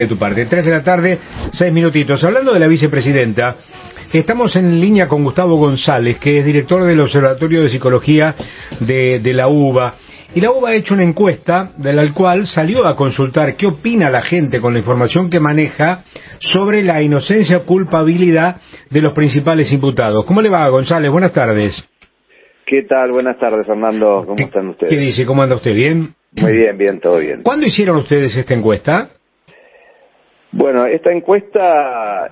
de tu parte. 3 de la tarde, 6 minutitos. Hablando de la vicepresidenta, estamos en línea con Gustavo González, que es director del Observatorio de Psicología de la UBA. Y la UBA ha hecho una encuesta de la cual salió a consultar qué opina la gente con la información que maneja sobre la inocencia o culpabilidad de los principales imputados. ¿Cómo le va, González? Buenas tardes. ¿Qué tal? Buenas tardes, Fernando. ¿Cómo están ustedes? ¿Qué dice? ¿Cómo anda usted? ¿Bien? Muy bien, bien, todo bien. ¿Cuándo hicieron ustedes esta encuesta? Bueno, esta encuesta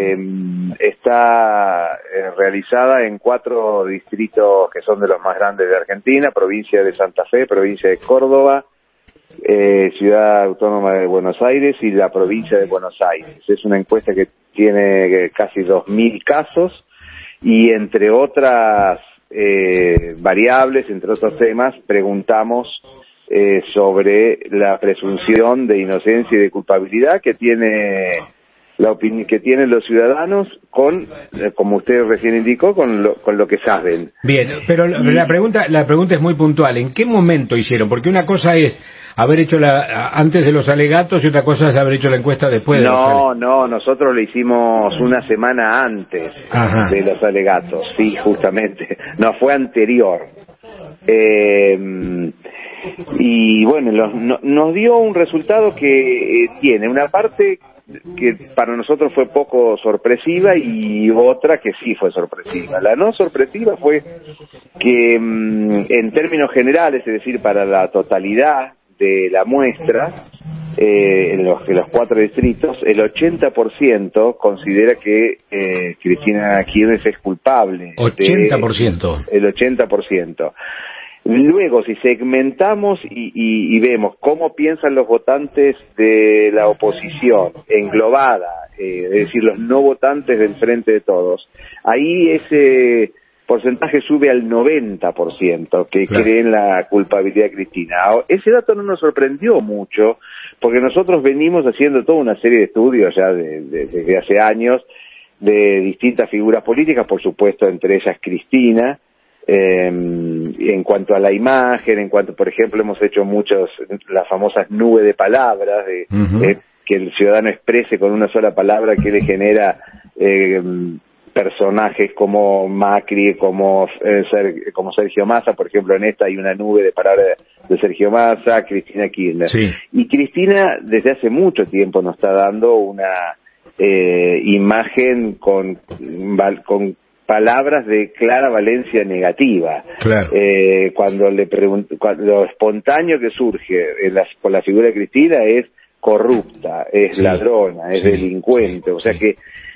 está realizada en 4 distritos que son de los más grandes de Argentina: provincia de Santa Fe, provincia de Córdoba, Ciudad Autónoma de Buenos Aires y la provincia de Buenos Aires. Es una encuesta que tiene casi 2.000 casos y, entre otras variables, entre otros temas, preguntamos sobre la presunción de inocencia y de culpabilidad que tiene que tienen los ciudadanos con, como usted recién indicó, con lo que saben. Bien, pero la pregunta es muy puntual. ¿En qué momento hicieron? Porque una cosa es haber hecho antes de los alegatos y otra cosa es haber hecho la encuesta después de los alegatos. No, nosotros lo hicimos una semana antes de los alegatos, sí, justamente. No, fue anterior. Y bueno, nos dio un resultado que tiene una parte que para nosotros fue poco sorpresiva y otra que sí fue sorpresiva. La no sorpresiva fue que en términos generales, es decir, para la totalidad de la muestra, en los 4 distritos, el 80% considera que Cristina Kirchner es culpable. 80%. El 80%. Luego, si segmentamos y vemos cómo piensan los votantes de la oposición, englobada, es decir, los no votantes del Frente de Todos, ahí ese porcentaje sube al 90%, que creen la culpabilidad de Cristina. Ese dato no nos sorprendió mucho, porque nosotros venimos haciendo toda una serie de estudios ya desde hace años, de distintas figuras políticas, por supuesto, entre ellas Cristina, en cuanto a la imagen, en cuanto, por ejemplo, hemos hecho las famosas nubes de palabras, que el ciudadano exprese con una sola palabra que le genera personajes como Macri, como Sergio Massa. Por ejemplo, en esta hay una nube de palabras de Sergio Massa, Cristina Kirchner. Sí. Y Cristina desde hace mucho tiempo nos está dando una imagen con palabras de clara valencia negativa. Claro. Cuando le pregunto, lo espontáneo que surge por la figura de Cristina es corrupta, es ladrona, es delincuente. O sea que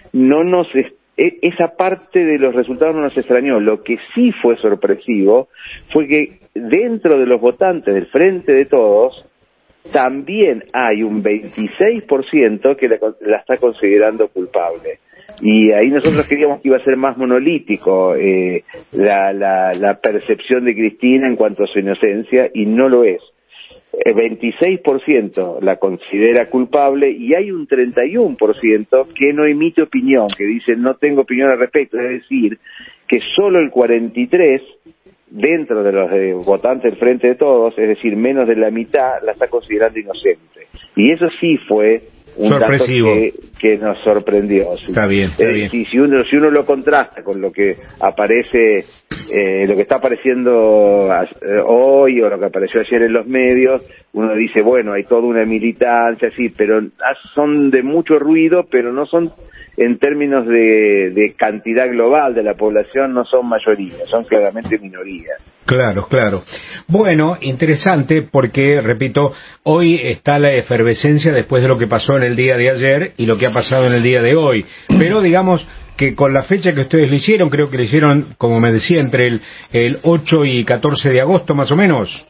esa parte de los resultados no nos extrañó. Lo que sí fue sorpresivo fue que dentro de los votantes del Frente de Todos también hay un 26% que la está considerando culpable. Y ahí nosotros creíamos que iba a ser más monolítico la percepción de Cristina en cuanto a su inocencia, y no lo es. El 26% la considera culpable y hay un 31% que no emite opinión, que dice no tengo opinión al respecto. Es decir, que solo el 43% dentro de los votantes del Frente de Todos, es decir, menos de la mitad, la está considerando inocente. Y eso sí fue un sorpresivo dato que nos sorprendió. ¿Sí? Está bien. Si uno lo contrasta con lo que aparece, lo que está apareciendo hoy o lo que apareció ayer en los medios, uno dice, bueno, hay toda una militancia, sí, pero son de mucho ruido, pero no son, en términos de cantidad global de la población, no son mayoría, son claramente minorías. Claro. Bueno, interesante porque, repito, hoy está la efervescencia después de lo que pasó en el día de ayer y lo que ha pasado en el día de hoy. Pero digamos que con la fecha que ustedes lo hicieron, creo que lo hicieron, como me decía, entre el 8 y 14 de agosto más o menos.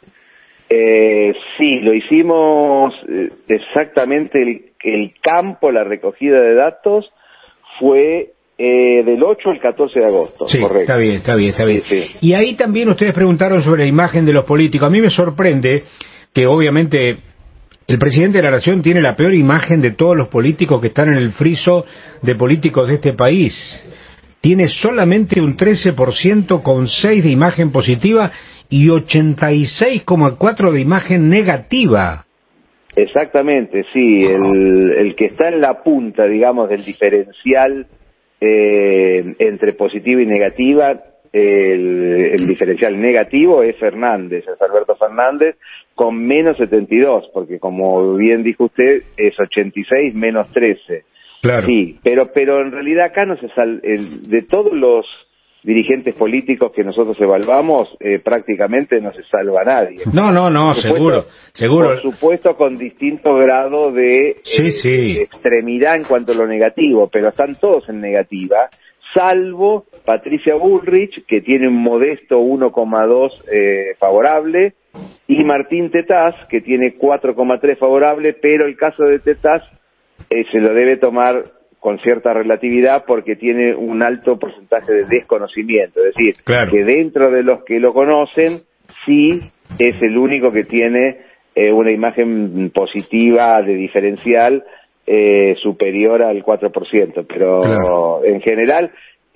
Sí, lo hicimos exactamente el campo, la recogida de datos fue del 8 al 14 de agosto. Sí, correcto. Está bien. Sí. Y ahí también ustedes preguntaron sobre la imagen de los políticos. A mí me sorprende que obviamente el presidente de la Nación tiene la peor imagen de todos los políticos que están en el friso de políticos de este país. Tiene solamente un 13% con 6 de imagen positiva y 86,4 de imagen negativa. Exactamente, sí, el que está en la punta, digamos, del diferencial entre positiva y negativa, el diferencial negativo es Fernández, es Alberto Fernández, con menos 72, porque como bien dijo usted, es 86 menos 13. Claro. Sí, pero en realidad acá no se de todos los dirigentes políticos que nosotros evaluamos, prácticamente no se salva nadie. No, seguro. Por supuesto, con distinto grado de extremidad en cuanto a lo negativo, pero están todos en negativa, salvo Patricia Bullrich, que tiene un modesto 1,2 favorable, y Martín Tetaz, que tiene 4,3 favorable, pero el caso de Tetaz se lo debe tomar con cierta relatividad porque tiene un alto porcentaje de desconocimiento, es decir, que dentro de los que lo conocen, sí es el único que tiene una imagen positiva de diferencial superior al 4%, pero en general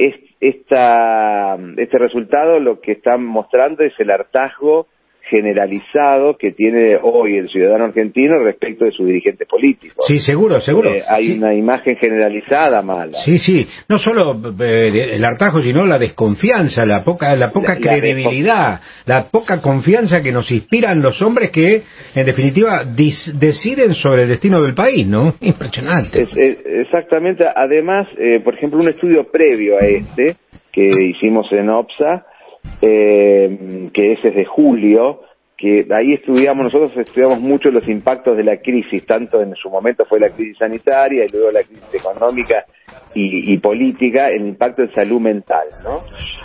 este resultado lo que está mostrando es el hartazgo generalizado que tiene hoy el ciudadano argentino respecto de sus dirigentes políticos. Sí, seguro. Hay una imagen generalizada mala. Sí, no solo el hartazgo, sino la desconfianza, la poca credibilidad, la poca confianza que nos inspiran los hombres que, en definitiva, deciden sobre el destino del país, ¿no? Impresionante. Exactamente. Además, por ejemplo, un estudio previo a este, que hicimos en OPSA, que ese es de julio, que ahí nosotros estudiamos mucho los impactos de la crisis, tanto en su momento fue la crisis sanitaria y luego la crisis económica y política, el impacto en salud mental, ¿no?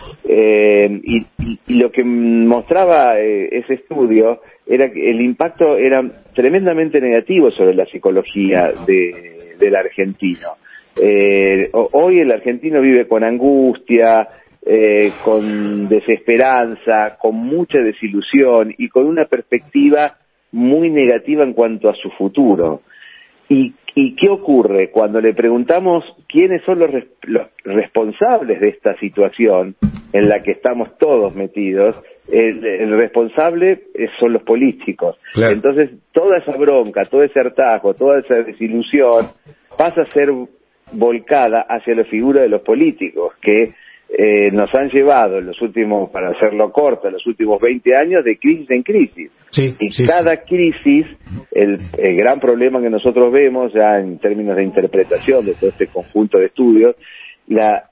Y lo que mostraba ese estudio era que el impacto era tremendamente negativo sobre la psicología del argentino. Hoy el argentino vive con angustia, con desesperanza, con mucha desilusión y con una perspectiva muy negativa en cuanto a su futuro. ¿Y qué ocurre? Cuando le preguntamos quiénes son los responsables de esta situación en la que estamos todos metidos, el responsable son los políticos. Claro. Entonces, toda esa bronca, todo ese hartazgo, toda esa desilusión pasa a ser volcada hacia la figura de los políticos, que nos han llevado en los últimos, para hacerlo corto, los últimos 20 años de crisis en crisis. Cada crisis, el gran problema que nosotros vemos ya en términos de interpretación de todo este conjunto de estudios, las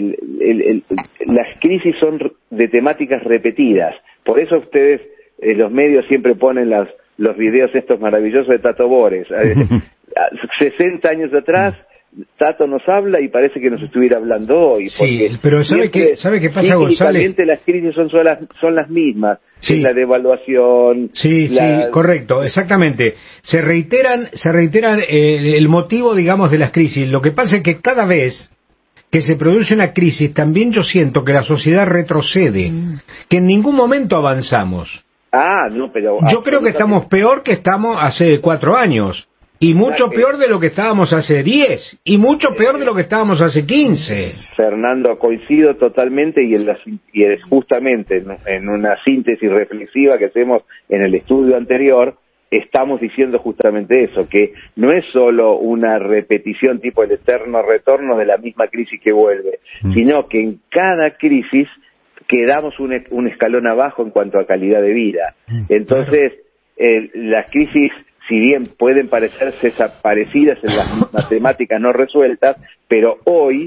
crisis son de temáticas repetidas. Por eso ustedes, los medios siempre ponen los videos estos maravillosos de Tato Bores. 60 años atrás, Tato nos habla y parece que nos estuviera hablando hoy. Sí, pero ¿sabe qué pasa, González? Las crisis son las mismas. Sí. La devaluación. Sí, correcto, exactamente. Se reiteran el motivo, digamos, de las crisis. Lo que pasa es que cada vez que se produce una crisis, también yo siento que la sociedad retrocede, que en ningún momento avanzamos. Pero yo creo que estamos peor que estamos hace 4 años. Y mucho peor de lo que estábamos hace 10, y mucho peor de lo que estábamos hace 15. Fernando, coincido totalmente, y es justamente en una síntesis reflexiva que hacemos en el estudio anterior, estamos diciendo justamente eso, que no es solo una repetición tipo el eterno retorno de la misma crisis que vuelve, sino que en cada crisis quedamos un escalón abajo en cuanto a calidad de vida. Entonces, las crisis, si bien pueden parecerse parecidas en las matemáticas no resueltas, pero hoy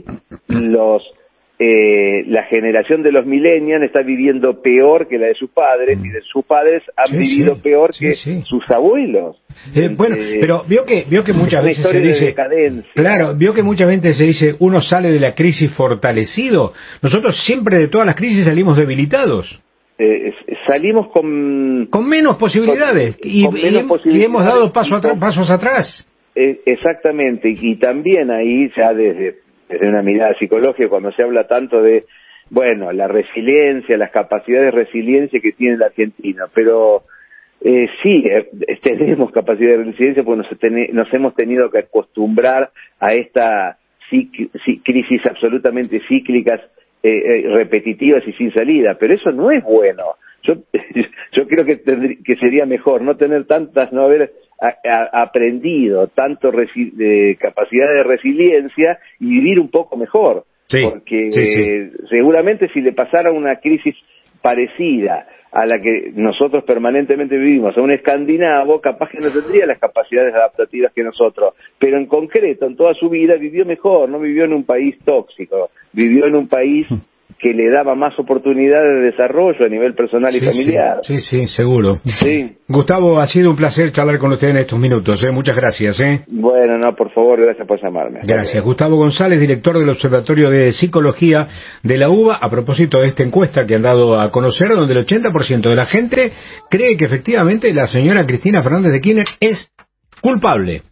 la generación de los millennials está viviendo peor que la de sus padres, y de sus padres han vivido peor que sus abuelos. Bueno, pero vio que muchas veces se dice, vio que muchas veces se dice, uno sale de la crisis fortalecido. Nosotros siempre de todas las crisis salimos debilitados. Salimos con menos posibilidades, y hemos dado pasos atrás. Exactamente, y también ahí ya desde una mirada psicológica, cuando se habla tanto de, la resiliencia, las capacidades de resiliencia que tiene el argentino, pero sí, tenemos capacidad de resiliencia porque nos hemos tenido que acostumbrar a esta crisis absolutamente cíclicas, repetitivas y sin salida, pero eso no es bueno. Yo creo que sería mejor no tener tantas, no haber aprendido tanto capacidad de resiliencia y vivir un poco mejor. Sí, porque sí. seguramente si le pasara una crisis parecida a la que nosotros permanentemente vivimos, a un escandinavo, capaz que no tendría las capacidades adaptativas que nosotros, pero en concreto, en toda su vida, vivió mejor, no vivió en un país tóxico, vivió en un país que le daba más oportunidades de desarrollo a nivel personal y familiar. Sí, seguro. Sí. Gustavo, ha sido un placer charlar con usted en estos minutos, muchas gracias. Bueno, no, por favor, gracias por llamarme. Gracias. Gustavo González, director del Observatorio de Psicología de la UBA, a propósito de esta encuesta que han dado a conocer, donde el 80% de la gente cree que efectivamente la señora Cristina Fernández de Kirchner es culpable.